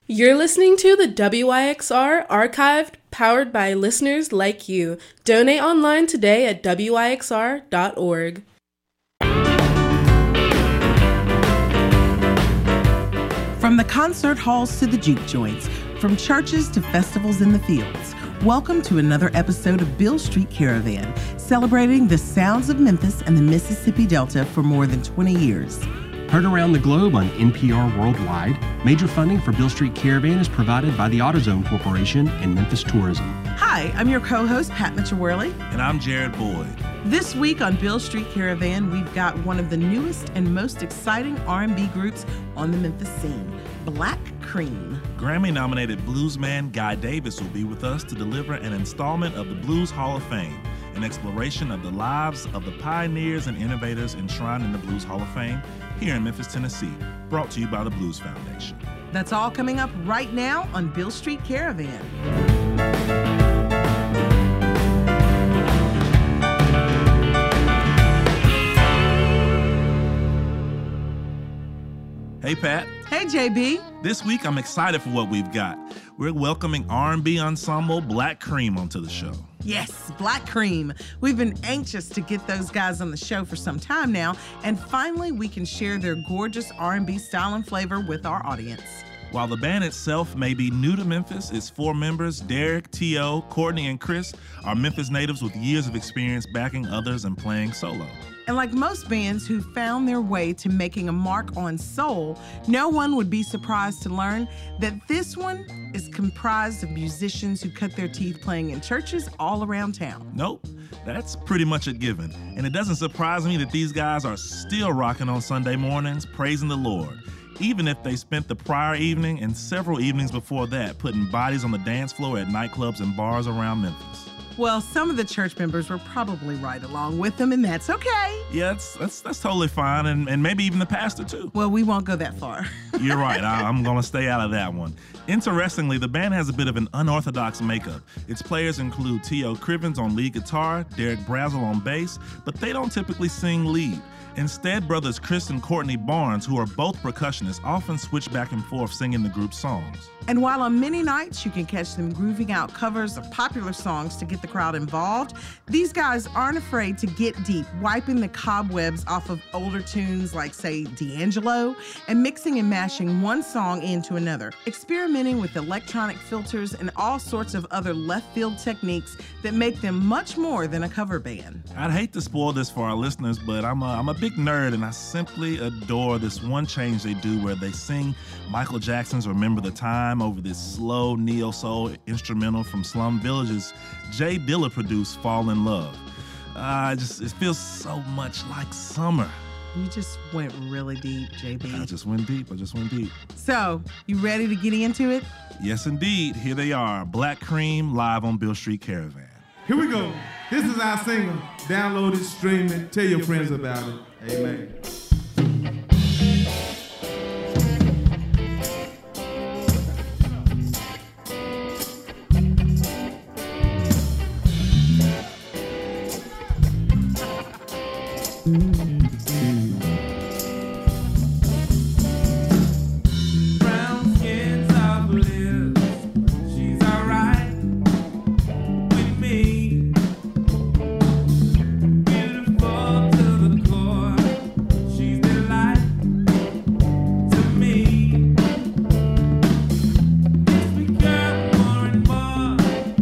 You're listening to the WYXR Archived, powered by listeners like you. Donate online today at wyxr.org. From the concert halls to the juke joints, from churches to festivals in the fields, welcome to another episode of Beale Street Caravan, celebrating the sounds of Memphis and the Mississippi Delta for more than 20 years. Heard around the globe on NPR Worldwide, major funding for Beale Street Caravan is provided by the AutoZone Corporation and Memphis Tourism. Hi, I'm your co-host, Pat Mitchell-Worley. And I'm Jared Boyd. This week on Beale Street Caravan, we've got one of the newest and most exciting R&B groups on the Memphis scene, Black Cream. Grammy-nominated bluesman Guy Davis will be with us to deliver an installment of the Blues Hall of Fame, an exploration of the lives of the pioneers and innovators enshrined in the Blues Hall of Fame here in Memphis, Tennessee, brought to you by the Blues Foundation. That's all coming up right now on Beale Street Caravan. Hey, Pat. Hey, JB. This week, I'm excited for what we've got. We're welcoming R&B ensemble Black Cream onto the show. Yes, Black Cream. We've been anxious to get those guys on the show for some time now, and finally we can share their gorgeous R&B style and flavor with our audience. While the band itself may be new to Memphis, its four members, Derek, T.O., Courtney, and Chris, are Memphis natives with years of experience backing others and playing solo. And like most bands who found their way to making a mark on soul, no one would be surprised to learn that this one is comprised of musicians who cut their teeth playing in churches all around town. Nope, that's pretty much a given. And it doesn't surprise me that these guys are still rocking on Sunday mornings, praising the Lord, even if they spent the prior evening and several evenings before that putting bodies on the dance floor at nightclubs and bars around Memphis. Well, some of the church members were probably right along with them, and that's okay. Yeah, that's totally fine, and maybe even the pastor, too. Well, we won't go that far. You're right. I'm going to stay out of that one. Interestingly, the band has a bit of an unorthodox makeup. Its players include T.O. Crivens on lead guitar, Derek Brazel on bass, but they don't typically sing lead. Instead, brothers Chris and Courtney Barnes, who are both percussionists, often switch back and forth singing the group's songs. And while on many nights you can catch them grooving out covers of popular songs to get the crowd involved, these guys aren't afraid to get deep, wiping the cobwebs off of older tunes like, say, D'Angelo, and mixing and mashing one song into another, experimenting with electronic filters and all sorts of other left-field techniques that make them much more than a cover band. I'd hate to spoil this for our listeners, but I'm a big nerd, and I simply adore this one change they do where they sing Michael Jackson's Remember the Time over this slow neo-soul instrumental from Slum Village's Jay Dilla produced Fall in Love. It feels so much like summer. You just went really deep, JB. I just went deep. So, you ready to get into it? Yes, indeed. Here they are, Black Cream, live on Beale Street Caravan. Here we go. This is our single. Download it, stream it, tell your friends about it. Amen.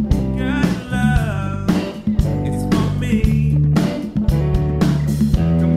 Come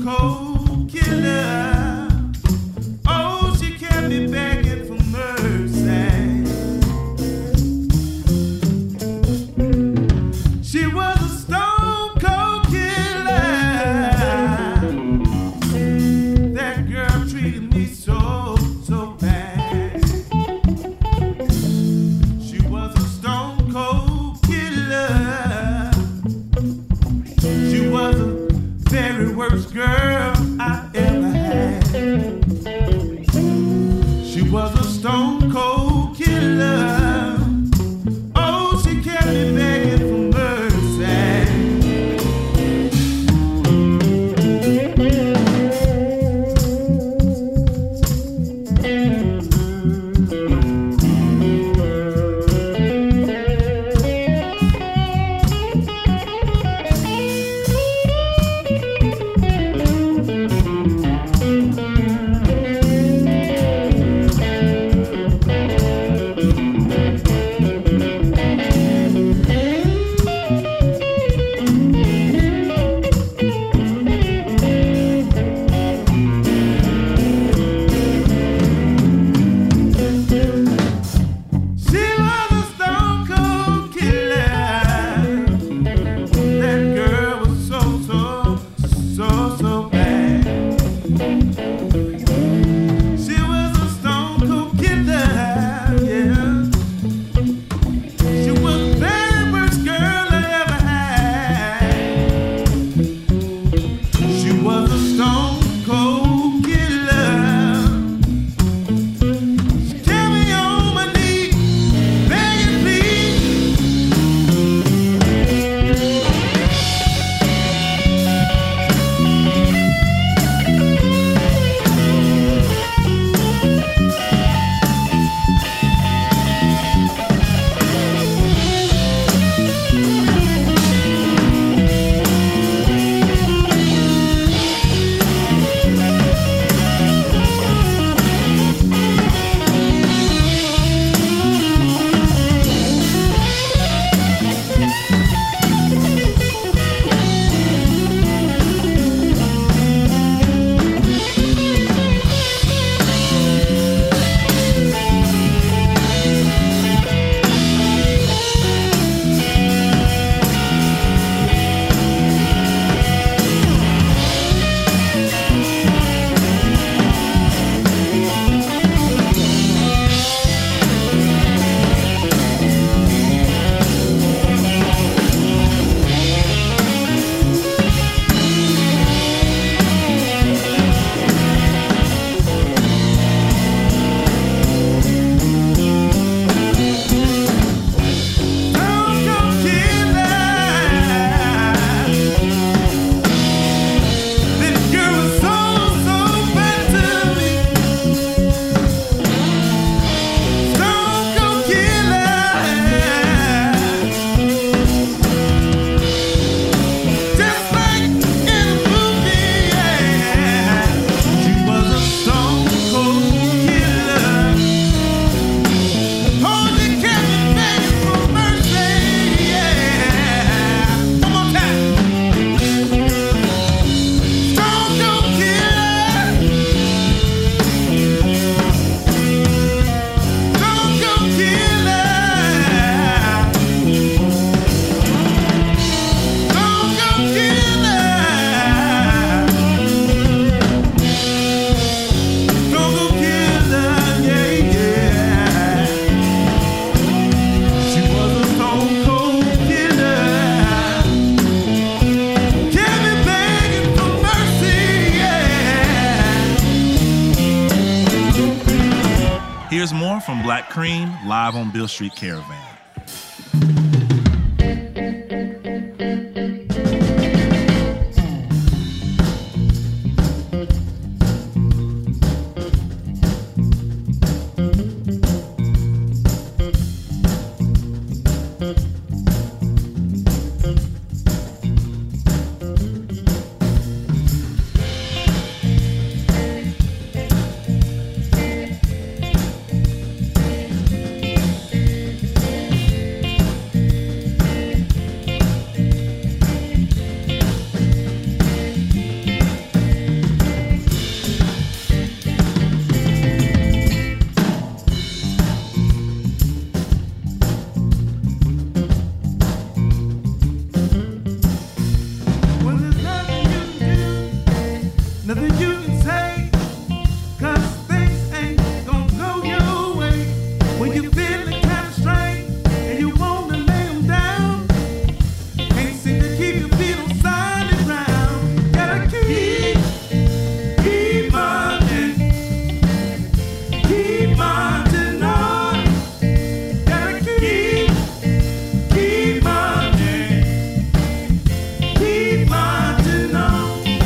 cold killer. Oh, she kept me begging for mercy. She was a stone cold killer. That girl treated me so bad. She was a stone cold killer. She was the very worst girl I ever had. She was a stone cold killer. Oh, she kept me begging for mercy. Here's more from Black Cream live on Beale Street Caravan. nothing you can say, 'cause things ain't gonna go your way. When you're feeling kind of strange and you wanna lay 'em down, can't seem to keep your feet on solid ground. Gotta keep marching, keep marching on. Gotta keep marching, keep marching on.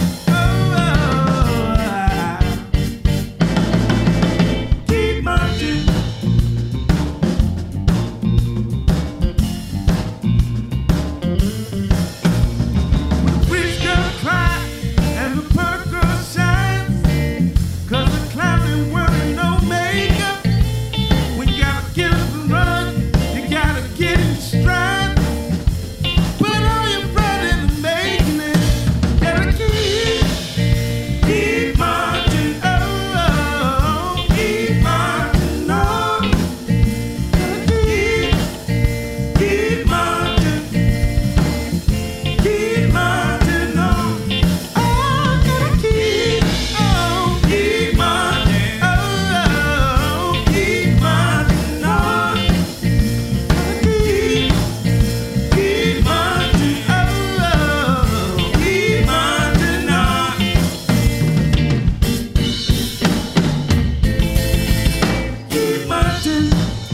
Keep marching. When the rich girl cry and the poor girl shines, 'cause the clown ain't wearing no makeup. When you gotta get up and run, you gotta get in stride. Put all your pride into making it. Gotta keep marching, oh, keep marching on. Gotta keep marching, keep marching on. Oh, gotta keep marching, oh, keep marching on. Gotta keep marching, oh, keep marching on. Keep marching.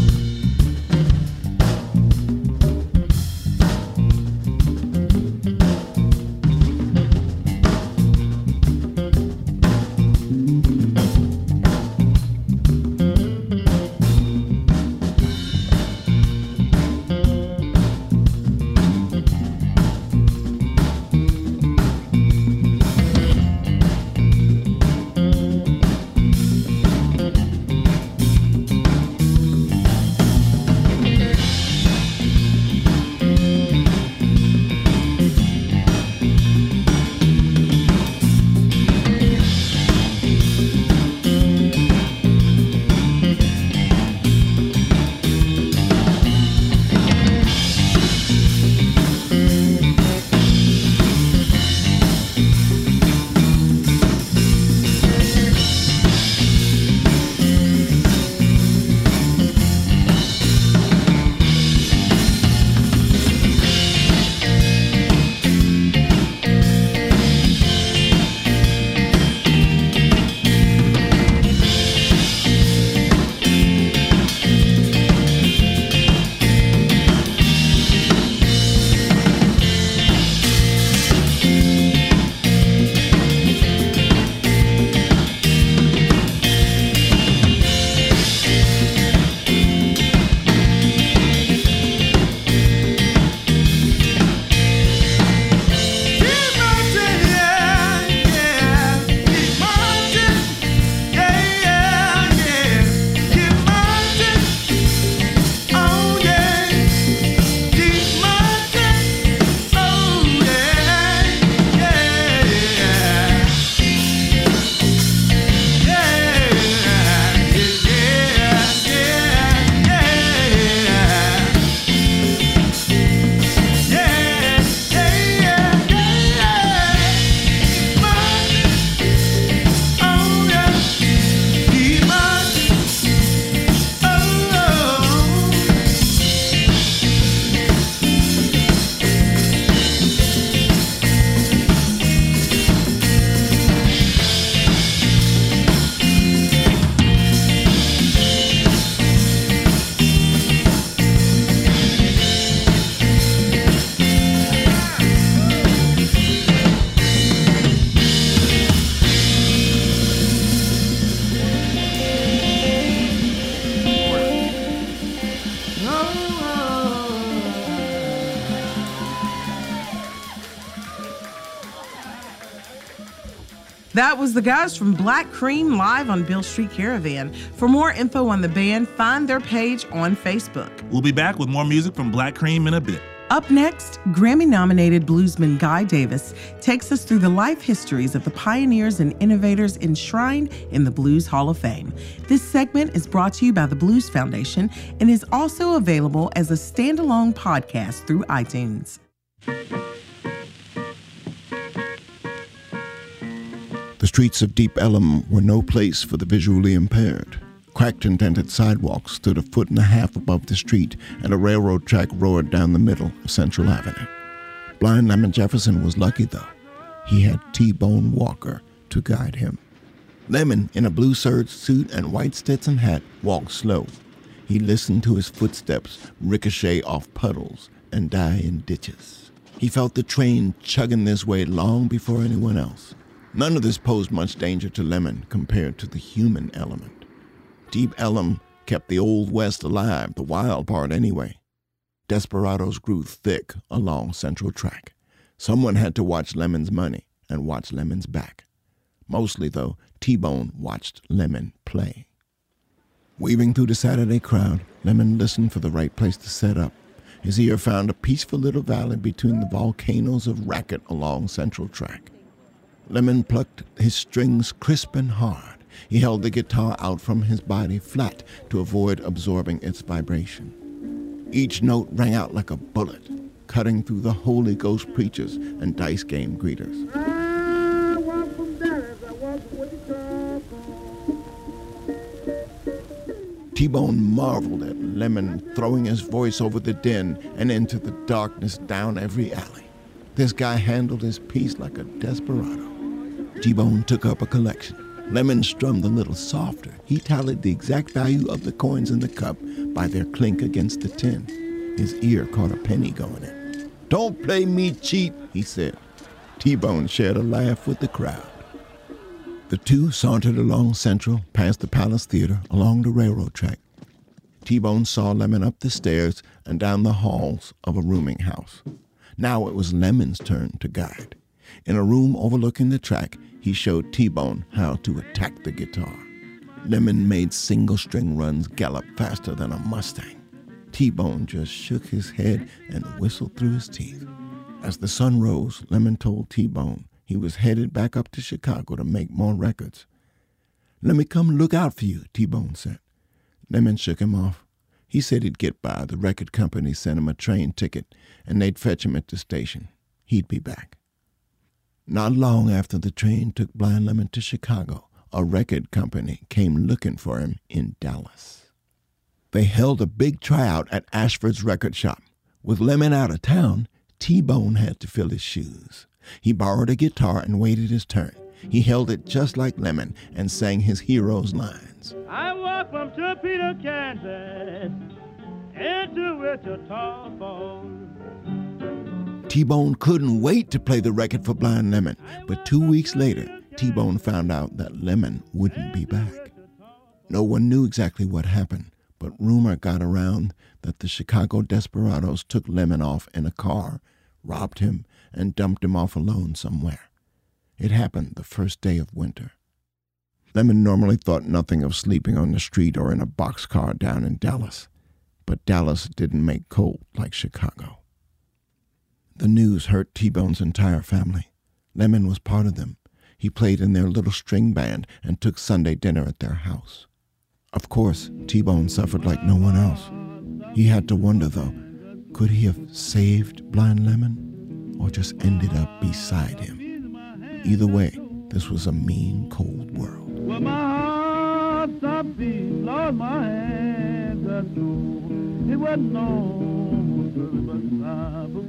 That was the guys from Black Cream live on Beale Street Caravan. For more info on the band, find their page on Facebook. We'll be back with more music from Black Cream in a bit. Up next, Grammy-nominated bluesman Guy Davis takes us through the life histories of the pioneers and innovators enshrined in the Blues Hall of Fame. This segment is brought to you by the Blues Foundation and is also available as a standalone podcast through iTunes. The streets of Deep Ellum were no place for the visually impaired. Cracked and dented sidewalks stood 1.5 feet above the street, and a railroad track roared down the middle of Central Avenue. Blind Lemon Jefferson was lucky, though. He had T-Bone Walker to guide him. Lemon, in a blue serge suit and white Stetson hat, walked slow. He listened to his footsteps ricochet off puddles and die in ditches. He felt the train chugging this way long before anyone else. None of this posed much danger to Lemon compared to the human element. Deep Ellum kept the Old West alive, the wild part anyway. Desperados grew thick along Central Track. Someone had to watch Lemon's money and watch Lemon's back. Mostly, though, T-Bone watched Lemon play. Weaving through the Saturday crowd, Lemon listened for the right place to set up. His ear found a peaceful little valley between the volcanoes of racket along Central Track. Lemon plucked his strings crisp and hard. He held the guitar out from his body flat to avoid absorbing its vibration. Each note rang out like a bullet, cutting through the Holy Ghost preachers and dice game greeters. T-Bone marveled at Lemon throwing his voice over the din and into the darkness down every alley. This guy handled his piece like a desperado. T-Bone took up a collection. Lemon strummed a little softer. He tallied the exact value of the coins in the cup by their clink against the tin. His ear caught a penny going in. "Don't play me cheap," he said. T-Bone shared a laugh with the crowd. The two sauntered along Central, past the Palace Theater, along the railroad track. T-Bone saw Lemon up the stairs and down the halls of a rooming house. Now it was Lemon's turn to guide. In a room overlooking the track, he showed T-Bone how to attack the guitar. Lemon made single-string runs gallop faster than a Mustang. T-Bone just shook his head and whistled through his teeth. As the sun rose, Lemon told T-Bone he was headed back up to Chicago to make more records. "Let me come look out for you," T-Bone said. Lemon shook him off. He said he'd get by. The record company sent him a train ticket, and they'd fetch him at the station. He'd be back. Not long after the train took Blind Lemon to Chicago, a record company came looking for him in Dallas. They held a big tryout at Ashford's record shop. With Lemon out of town, T-Bone had to fill his shoes. He borrowed a guitar and waited his turn. He held it just like Lemon and sang his hero's lines. I walk from Topeka, Kansas, into Wichita Falls. T-Bone couldn't wait to play the record for Blind Lemon, but 2 weeks later, T-Bone found out that Lemon wouldn't be back. No one knew exactly what happened, but rumor got around that the Chicago desperados took Lemon off in a car, robbed him, and dumped him off alone somewhere. It happened the first day of winter. Lemon normally thought nothing of sleeping on the street or in a boxcar down in Dallas, but Dallas didn't make cold like Chicago. The news hurt T-Bone's entire family. Lemon was part of them. He played in their little string band and took Sunday dinner at their house. Of course, T-Bone suffered like no one else. He had to wonder, though, could he have saved Blind Lemon or just ended up beside him? Either way, this was a mean, cold world. Well, my heart stopped beating, lost my hands and told. It wasn't no good, but I was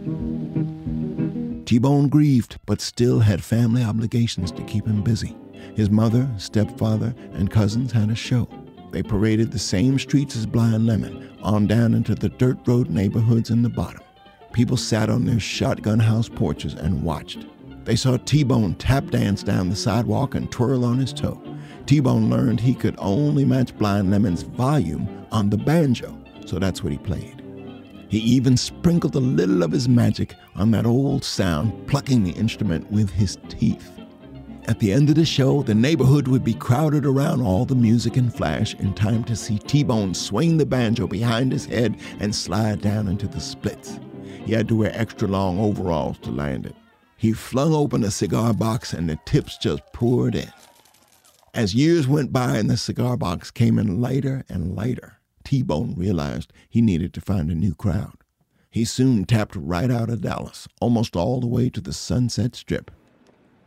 told. T-Bone grieved, but still had family obligations to keep him busy. His mother, stepfather, and cousins had a show. They paraded the same streets as Blind Lemon, on down into the dirt road neighborhoods in the bottom. People sat on their shotgun house porches and watched. They saw T-Bone tap dance down the sidewalk and twirl on his toe. T-Bone learned he could only match Blind Lemon's volume on the banjo, so that's what he played. He even sprinkled a little of his magic on that old sound, plucking the instrument with his teeth. At the end of the show, the neighborhood would be crowded around all the music and flash in time to see T-Bone swing the banjo behind his head and slide down into the splits. He had to wear extra long overalls to land it. He flung open a cigar box and the tips just poured in. As years went by and the cigar box came in lighter and lighter, T-Bone realized he needed to find a new crowd. He soon tapped right out of Dallas, almost all the way to the Sunset Strip.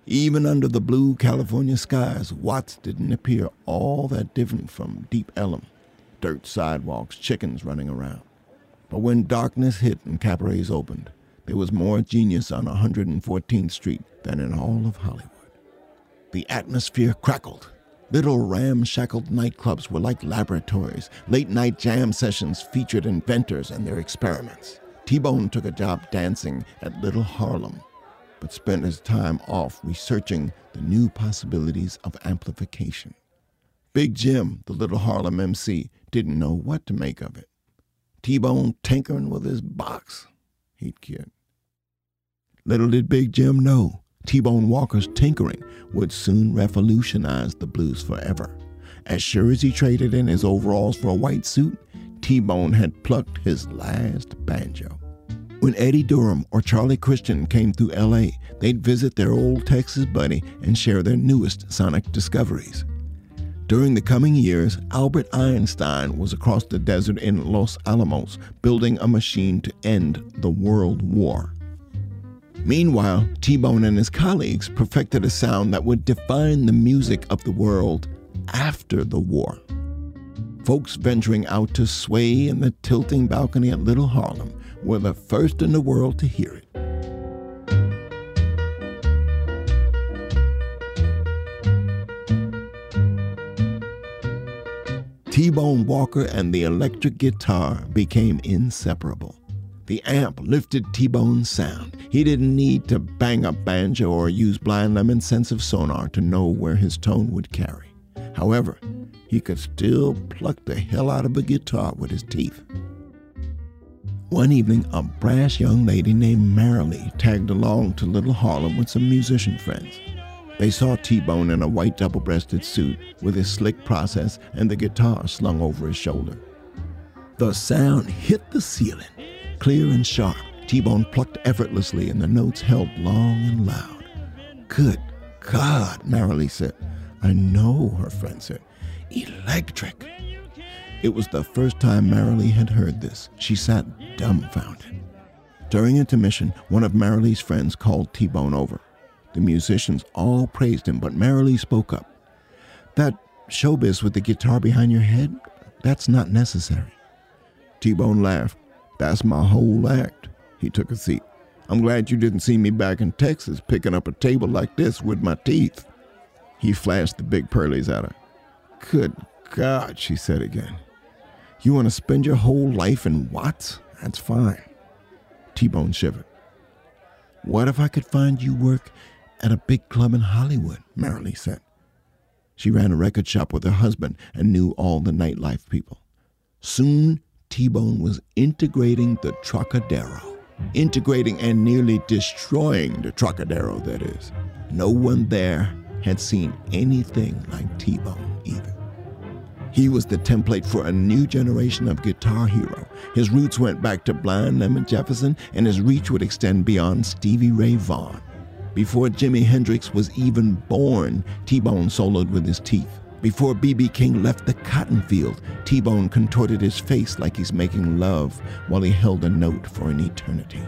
Even under the blue California skies, Watts didn't appear all that different from Deep Ellum. Dirt sidewalks, chickens running around. But when darkness hit and cabarets opened, there was more genius on 114th Street than in all of Hollywood. The atmosphere crackled. Little ramshackled nightclubs were like laboratories. Late-night jam sessions featured inventors and their experiments. T-Bone took a job dancing at Little Harlem, but spent his time off researching the new possibilities of amplification. Big Jim, the Little Harlem MC, didn't know what to make of it. T-Bone tinkering with his box, he'd kid. Little did Big Jim know, T-Bone Walker's tinkering would soon revolutionize the blues forever. As sure as he traded in his overalls for a white suit, T-Bone had plucked his last banjo. When Eddie Durham or Charlie Christian came through L.A., they'd visit their old Texas buddy and share their newest sonic discoveries. During the coming years, Albert Einstein was across the desert in Los Alamos, building a machine to end the World War. Meanwhile, T-Bone and his colleagues perfected a sound that would define the music of the world after the war. Folks venturing out to sway in the tilting balcony at Little Harlem were the first in the world to hear it. T-Bone Walker and the electric guitar became inseparable. The amp lifted T-Bone's sound. He didn't need to bang a banjo or use Blind Lemon's sense of sonar to know where his tone would carry. However, he could still pluck the hell out of a guitar with his teeth. One evening, a brash young lady named Marilee tagged along to Little Harlem with some musician friends. They saw T-Bone in a white double-breasted suit with his slick process and the guitar slung over his shoulder. The sound hit the ceiling. Clear and sharp, T-Bone plucked effortlessly and the notes held long and loud. Good God, Marilee said. I know, her friend said. Electric. It was the first time Marilee had heard this. She sat dumbfounded. During intermission, one of Marilee's friends called T-Bone over. The musicians all praised him, but Marilee spoke up. That showbiz with the guitar behind your head, that's not necessary. T-Bone laughed. That's my whole act. He took a seat. I'm glad you didn't see me back in Texas picking up a table like this with my teeth. He flashed the big pearlies at her. Good God, she said again. You want to spend your whole life in Watts? That's fine. T-Bone shivered. What if I could find you work at a big club in Hollywood? Marilee said. She ran a record shop with her husband and knew all the nightlife people. Soon, T-Bone was integrating the Trocadero. Integrating and nearly destroying the Trocadero, that is. No one there had seen anything like T-Bone either. He was the template for a new generation of guitar hero. His roots went back to Blind Lemon Jefferson, and his reach would extend beyond Stevie Ray Vaughan. Before Jimi Hendrix was even born, T-Bone soloed with his teeth. Before B.B. King left the cotton field, T-Bone contorted his face like he's making love while he held a note for an eternity.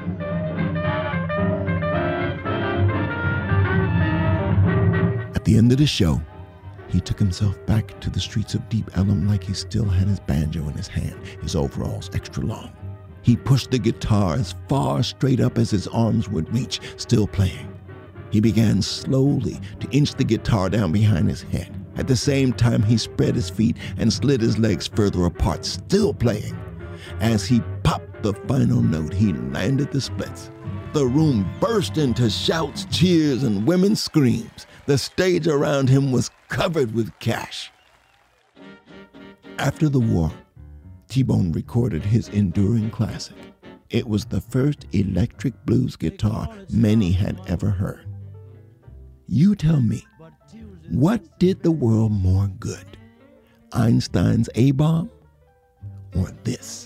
At the end of the show, he took himself back to the streets of Deep Ellum like he still had his banjo in his hand, his overalls extra long. He pushed the guitar as far straight up as his arms would reach, still playing. He began slowly to inch the guitar down behind his head. At the same time, he spread his feet and slid his legs further apart, still playing. As he popped the final note, he landed the splits. The room burst into shouts, cheers, and women's screams. The stage around him was covered with cash. After the war, T-Bone recorded his enduring classic. It was the first electric blues guitar many had ever heard. You tell me, what did the world more good? Einstein's A-bomb or this?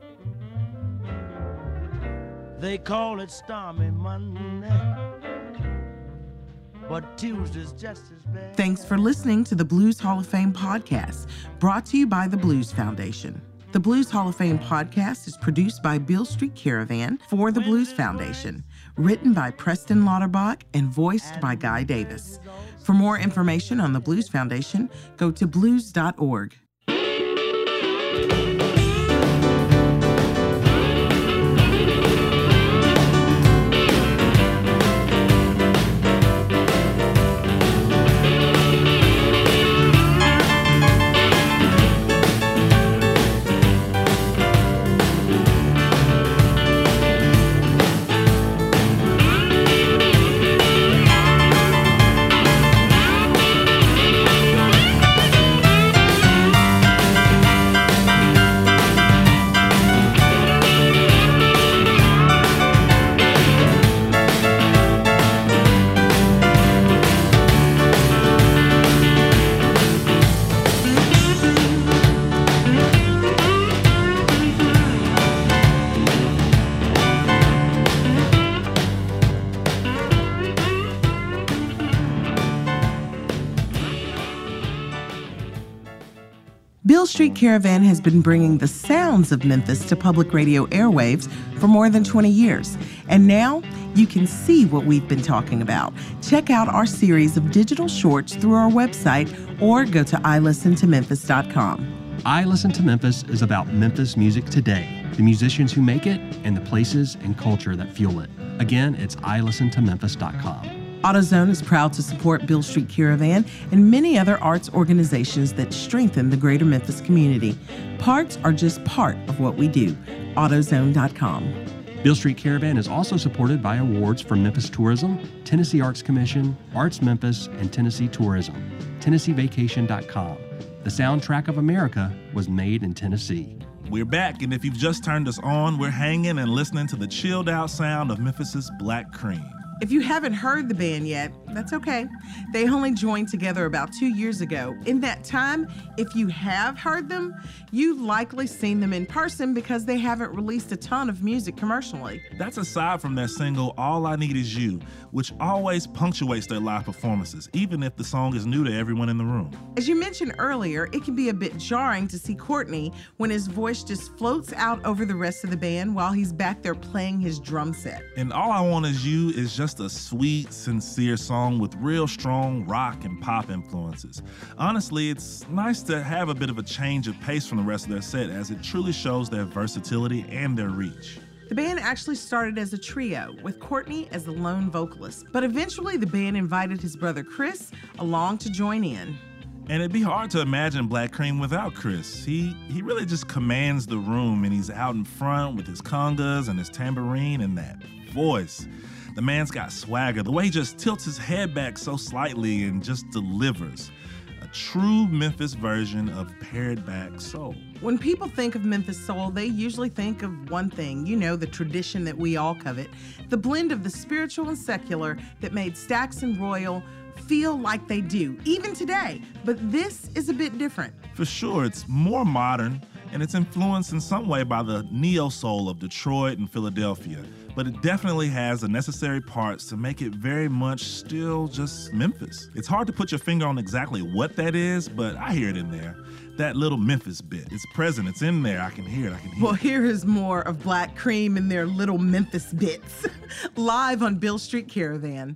They call it stormy Monday, but Tuesday's just as bad. Thanks for listening to the Blues Hall of Fame podcast, brought to you by the Blues Foundation. The Blues Hall of Fame podcast is produced by Beale Street Caravan for the Blues Foundation, written by Preston Lauterbach and voiced by Guy Davis. For more information on the Blues Foundation, go to blues.org. Beale Street Caravan has been bringing the sounds of Memphis to public radio airwaves for more than 20 years. And now you can see what we've been talking about. Check out our series of digital shorts through our website or go to ilistentomemphis.com. I Listen to Memphis is about Memphis music today, the musicians who make it, and the places and culture that fuel it. Again, it's ilistentomemphis.com. AutoZone is proud to support Beale Street Caravan and many other arts organizations that strengthen the greater Memphis community. Parts are just part of what we do. AutoZone.com. Beale Street Caravan is also supported by awards from Memphis Tourism, Tennessee Arts Commission, Arts Memphis, and Tennessee Tourism. TennesseeVacation.com. The soundtrack of America was made in Tennessee. We're back, and if you've just turned us on, we're hanging and listening to the chilled out sound of Memphis's Black Cream. If you haven't heard the band yet, that's okay. They only joined together about 2 years ago. In that time, if you have heard them, you've likely seen them in person because they haven't released a ton of music commercially. That's aside from their single, All I Need Is You, which always punctuates their live performances, even if the song is new to everyone in the room. As you mentioned earlier, it can be a bit jarring to see Courtney when his voice just floats out over the rest of the band while he's back there playing his drum set. And All I Want Is You is just a sweet, sincere song with real strong rock and pop influences. Honestly, it's nice to have a bit of a change of pace from the rest of their set, as it truly shows their versatility and their reach. The band actually started as a trio, with Courtney as the lone vocalist, but eventually the band invited his brother Chris along to join in. And it'd be hard to imagine Black Cream without Chris. He really just commands the room, and he's out in front with his congas and his tambourine and that voice. The man's got swagger. The way he just tilts his head back so slightly and just delivers. A true Memphis version of pared back soul. When people think of Memphis soul, they usually think of one thing, the tradition that we all covet, the blend of the spiritual and secular that made Stax and Royal feel like they do, even today. But this is a bit different. For sure, it's more modern, and it's influenced in some way by the neo-soul of Detroit and Philadelphia. But it definitely has the necessary parts to make it very much still just Memphis. It's hard to put your finger on exactly what that is, but I hear it in there. That little Memphis bit. It's present, it's in there, I can hear it, Well, here is more of Black Cream and their little Memphis bits, live on Beale Street Caravan.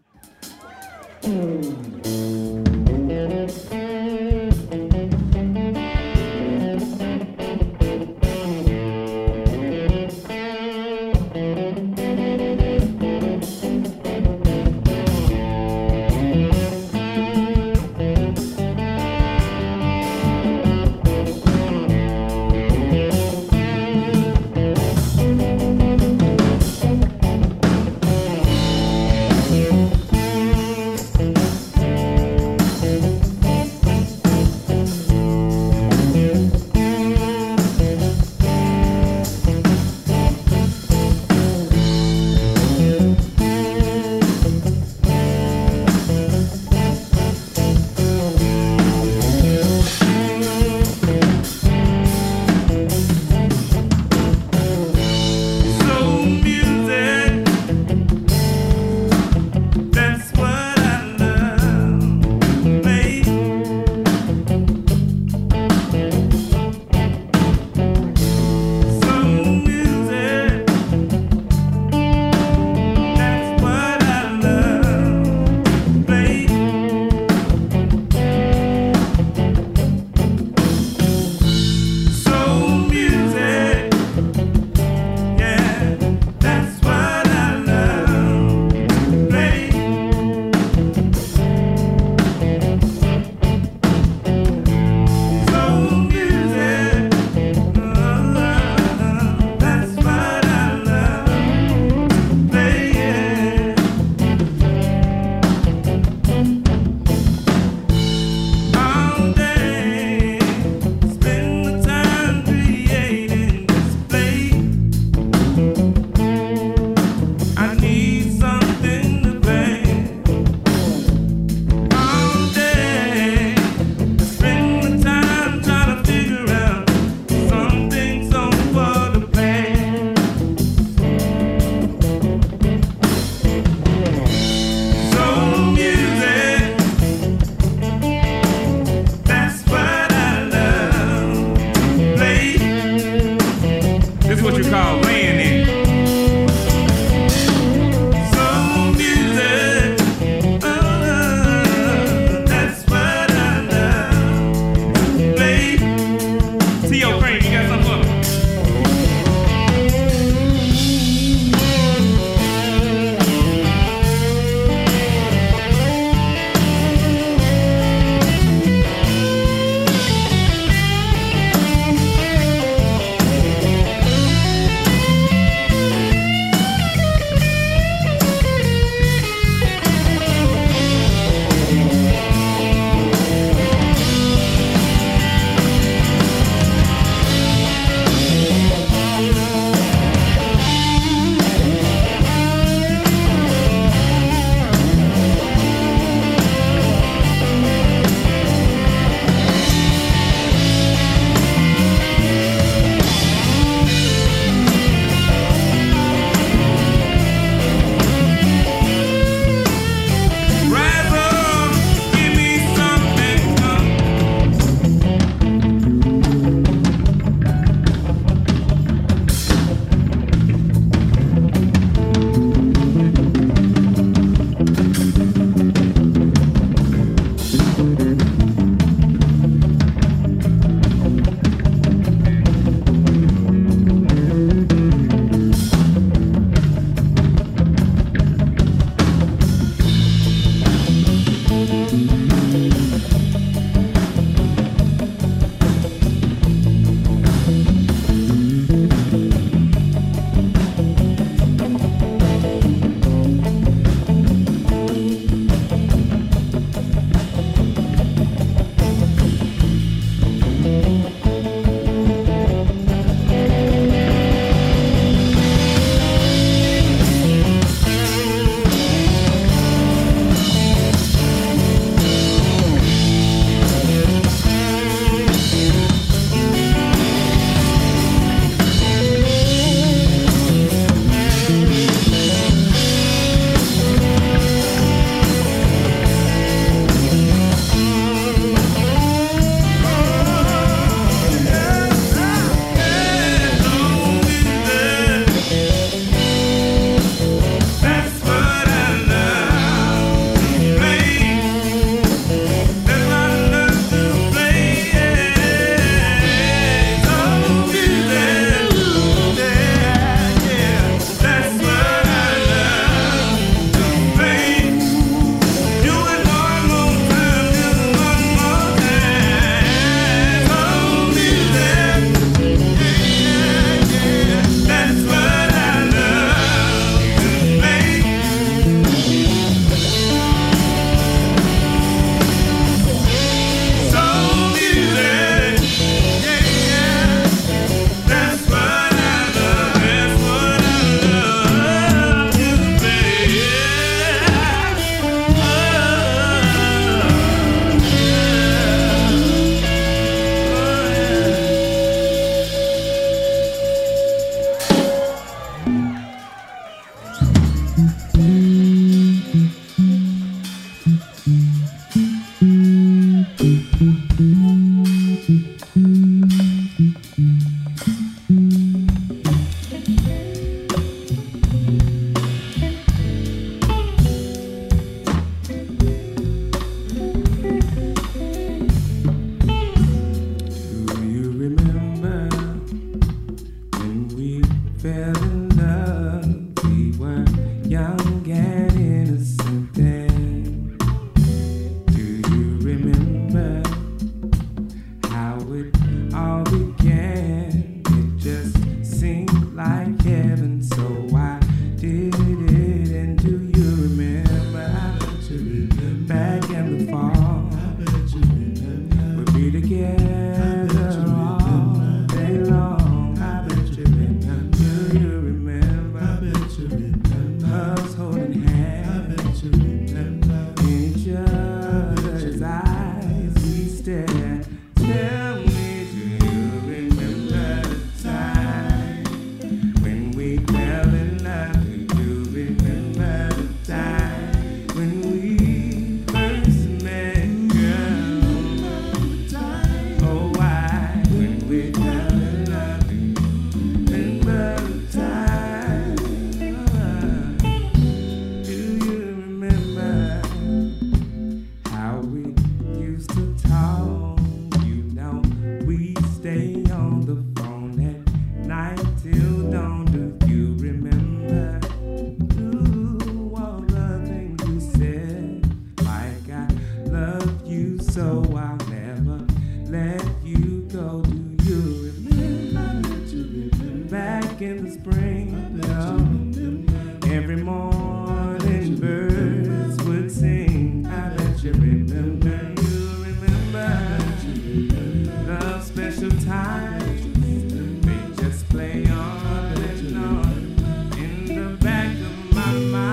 so I'll never let you go. Do you remember back in the spring? Every morning birds would sing. I bet you remember. You remember love special times. They just play on and on in the back of my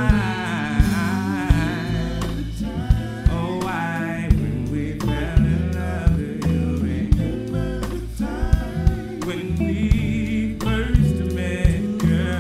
mind. Oh, why when we fell in love, do you remember when we first met, girl?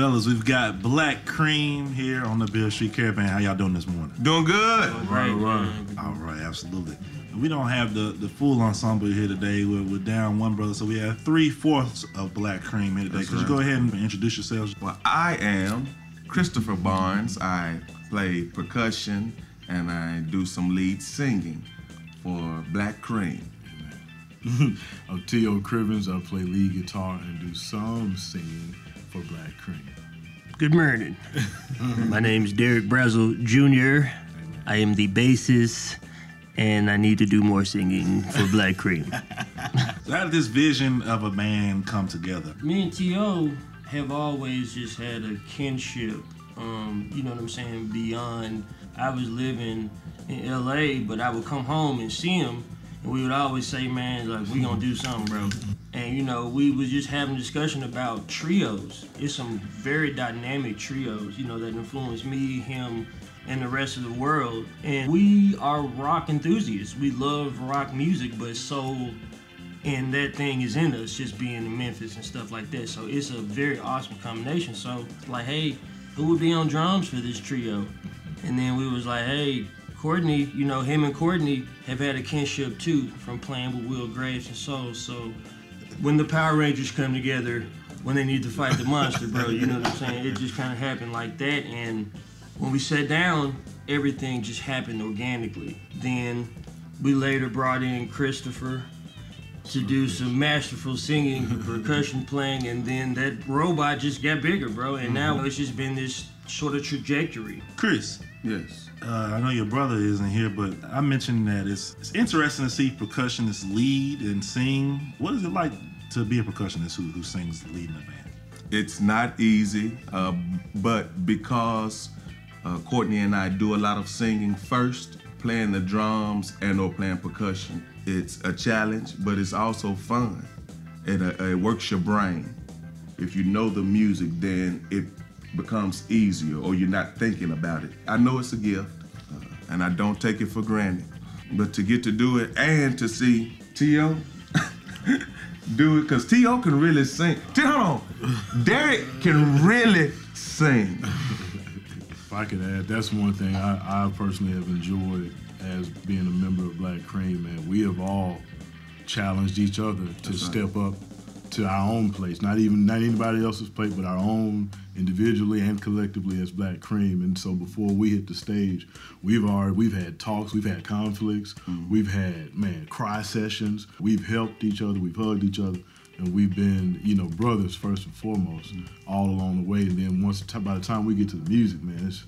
Fellas, we've got Black Cream here on the Beale Street Caravan. How y'all doing this morning? Doing good. Right. All right, absolutely. We don't have the full ensemble here today. We're down one brother, so we have 3/4 of Black Cream here today. Could you go ahead and introduce yourselves? Well, I am Christopher Barnes. I play percussion and I do some lead singing for Black Cream. I'm T.O. Crivens. I play lead guitar and do some singing for Black Cream. Good morning. My name's Derek Brazel Jr. I am the bassist, and I need to do more singing for Black Cream. So how did this vision of a band come together? Me and T.O. have always just had a kinship, you know what I'm saying, beyond. I was living in L.A., but I would come home and see him, and we would always say, man, like, we gonna do something, bro. And, you know, we was just having a discussion about trios. It's some very dynamic trios, you know, that influenced me, him, and the rest of the world. And we are rock enthusiasts. We love rock music, but soul and that thing is in us, just being in Memphis and stuff like that. So it's a very awesome combination. So, like, hey, who would be on drums for this trio? And then we was like, hey, Courtney, you know, him and Courtney have had a kinship too from playing with Will Graves and Soul. So when the Power Rangers come together, when they need to fight the monster, bro, you know what I'm saying? It just kind of happened like that. And when we sat down, everything just happened organically. Then we later brought in Christopher to do some masterful singing, percussion playing, and then that robot just got bigger, bro. And now it's just been this sort of trajectory. Chris. Yes. I know your brother isn't here, but I mentioned that it's interesting to see percussionists lead and sing. What is it like to be a percussionist who sings lead in a band? It's not easy, but because Courtney and I do a lot of singing first, playing the drums and or playing percussion, it's a challenge, but it's also fun. It works your brain. If you know the music, then it becomes easier, or you're not thinking about it. I know it's a gift, and I don't take it for granted. But to get to do it and to see T.O. do it, because T.O. can really sing. Hold on. Derek can really sing. If I could add, that's one thing I personally have enjoyed as being a member of Black Cream, man. We have all challenged each other to step up to our own place, not anybody else's place, but our own individually and collectively as Black Cream. And so before we hit the stage, we've had talks, we've had conflicts, we've had, cry sessions, we've helped each other, we've hugged each other, and we've been, you know, brothers first and foremost, all along the way. And then by the time we get to the music, man, it's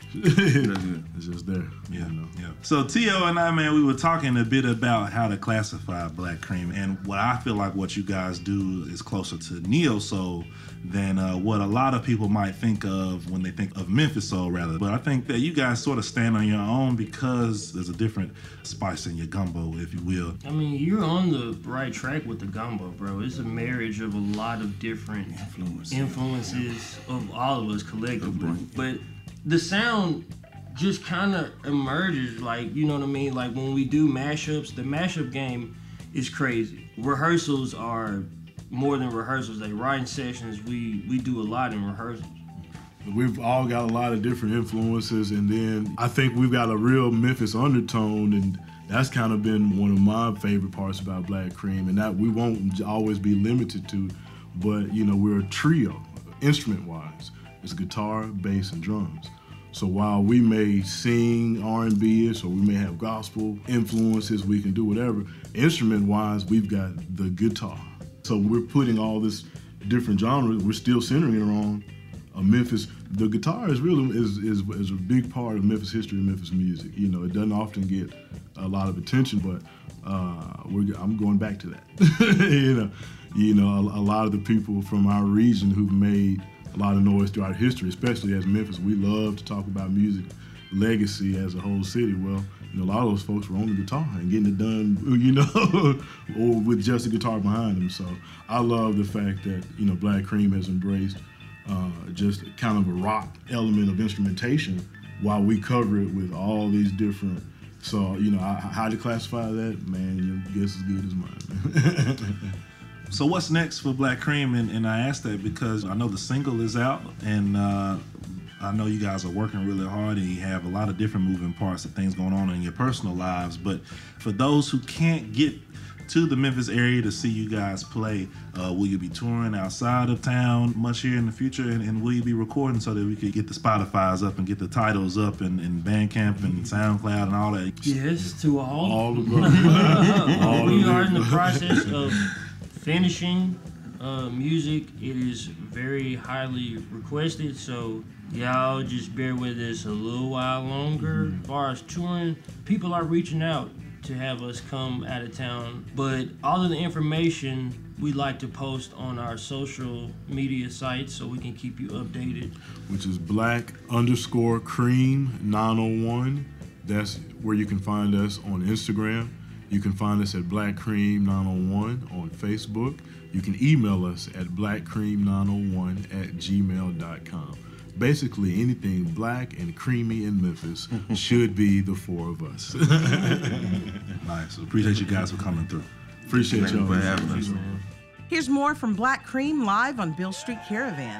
just there. Yeah, you know? yeah. So T.O. and I, man, we were talking a bit about how to classify Black Cream, and what I feel like what you guys do is closer to neo soul than what a lot of people might think of when they think of Memphis soul, rather. But I think that you guys sort of stand on your own because there's a different spice in your gumbo, if you will. I mean, you're on the right track with the gumbo, bro. It's a marriage of a lot of different influences of all of us collectively. But the sound just kind of emerges, like, you know what I mean? Like when we do mashups, the mashup game is crazy. Rehearsals are more than rehearsals. Like writing sessions, we do a lot in rehearsals. We've all got a lot of different influences, and then I think we've got a real Memphis undertone, and that's kind of been one of my favorite parts about Black Cream, and that we won't always be limited to, but, you know, we're a trio, instrument-wise. It's guitar, bass, and drums. So while we may sing R&B-ish, or we may have gospel influences, we can do whatever, instrument-wise, we've got the guitar. So we're putting all this different genres, we're still centering it on Memphis. The guitar is really is a big part of Memphis history and Memphis music. You know, it doesn't often get a lot of attention, but I'm going back to that. you know, a lot of the people from our region who've made a lot of noise throughout history, especially as Memphis, we love to talk about music legacy as a whole city. Well, you know, a lot of those folks were on the guitar and getting it done, you know, or with just a guitar behind them. So I love the fact that, you know, Black Cream has embraced just kind of a rock element of instrumentation while we cover it with all these different. So, you know, how to classify that, man, your guess is good as mine. So what's next for Black Cream? And I asked that because I know the single is out, and I know you guys are working really hard, and you have a lot of different moving parts of things going on in your personal lives. But for those who can't get to the Memphis area to see you guys play, will you be touring outside of town much here in the future? And will you be recording so that we could get the Spotify's up and get the titles up and Bandcamp and SoundCloud and all that? Yes, to all. All of them. We are in the process of finishing music. It is very highly requested, so y'all just bear with us a little while longer. As far as touring, people are reaching out to have us come out of town, but all of the information we like to post on our social media sites so we can keep you updated. Which is Black_Cream 901. That's where you can find us on Instagram. You can find us at Black_Cream 901 on Facebook. You can email us at blackcream901@gmail.com. Basically, anything black and creamy in Memphis should be the four of us. Nice. Appreciate you guys for coming through. Appreciate y'all for having us. Here's more from Black Cream live on Beale Street Caravan.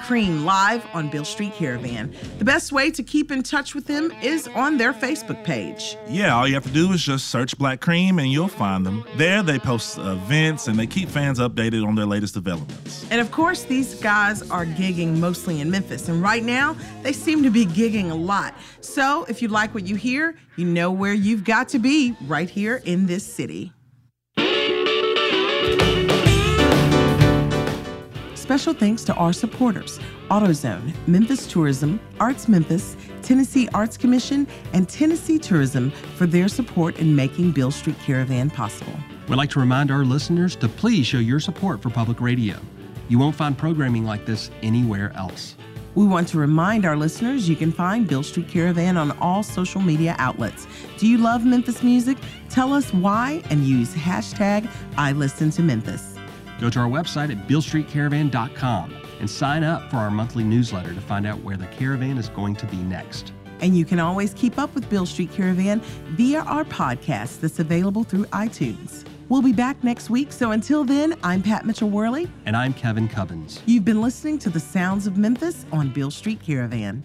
Cream live on Beale Street Caravan. The best way to keep in touch with them is on their Facebook page. Yeah, all you have to do is just search Black Cream and you'll find them. There they post events and they keep fans updated on their latest developments. And of course, these guys are gigging mostly in Memphis, and right now they seem to be gigging a lot. So if you like what you hear, you know where you've got to be, right here in this city. Special thanks to our supporters, AutoZone, Memphis Tourism, Arts Memphis, Tennessee Arts Commission, and Tennessee Tourism for their support in making Beale Street Caravan possible. We'd like to remind our listeners to please show your support for public radio. You won't find programming like this anywhere else. We want to remind our listeners you can find Beale Street Caravan on all social media outlets. Do you love Memphis music? Tell us why and use hashtag #IListenToMemphis. Go to our website at BealeStreetCaravan.com and sign up for our monthly newsletter to find out where the caravan is going to be next. And you can always keep up with Beale Street Caravan via our podcast that's available through iTunes. We'll be back next week, so until then, I'm Pat Mitchell-Worley. And I'm Kevin Cubbins. You've been listening to the Sounds of Memphis on Beale Street Caravan.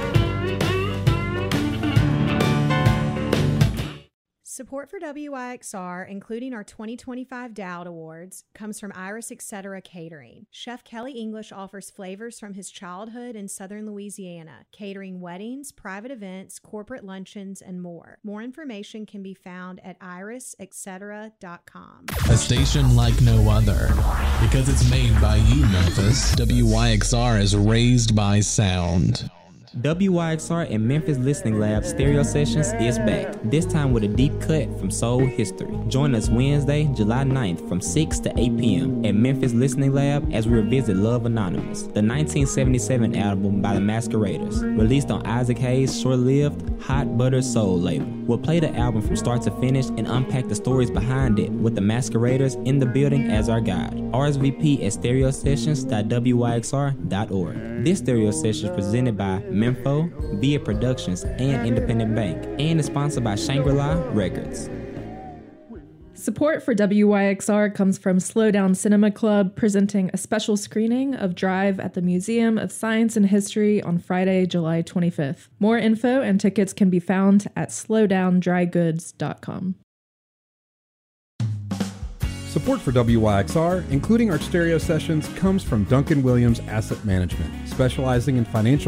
Support for WYXR, including our 2025 Dowd Awards, comes from Iris Etc. Catering. Chef Kelly English offers flavors from his childhood in southern Louisiana, catering weddings, private events, corporate luncheons, and more. More information can be found at irisetc.com. A station like no other, because it's made by you, Memphis. WYXR is raised by sound. WYXR and Memphis Listening Lab Stereo Sessions is back, this time with a deep cut from soul history. Join us Wednesday, July 9th from 6 to 8 p.m. at Memphis Listening Lab as we revisit Love Anonymous, the 1977 album by the Masqueraders, released on Isaac Hayes' short-lived Hot Butter Soul label. We'll play the album from start to finish and unpack the stories behind it with the Masqueraders in the building as our guide. RSVP at stereosessions.wyxr.org. This stereo session is presented by Memfo, Via Productions, and Independent Bank, and is sponsored by Shangri-La Records. Support for WYXR comes from Slow Down Cinema Club, presenting a special screening of Drive at the Museum of Science and History on Friday, July 25th. More info and tickets can be found at slowdowndrygoods.com. Support for WYXR, including our stereo sessions, comes from Duncan Williams Asset Management, specializing in financial